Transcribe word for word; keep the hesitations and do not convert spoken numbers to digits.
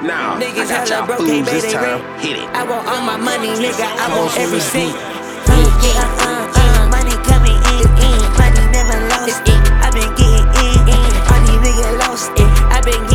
Now, Niggas I got hella y'all broke, fools can't pay this they time. rent. Hit it. I want all my money, nigga, I want every cent. Uh, yeah, uh, uh, money coming in, in. Money never lost. I been getting in, in. All these niggas lost. I been getting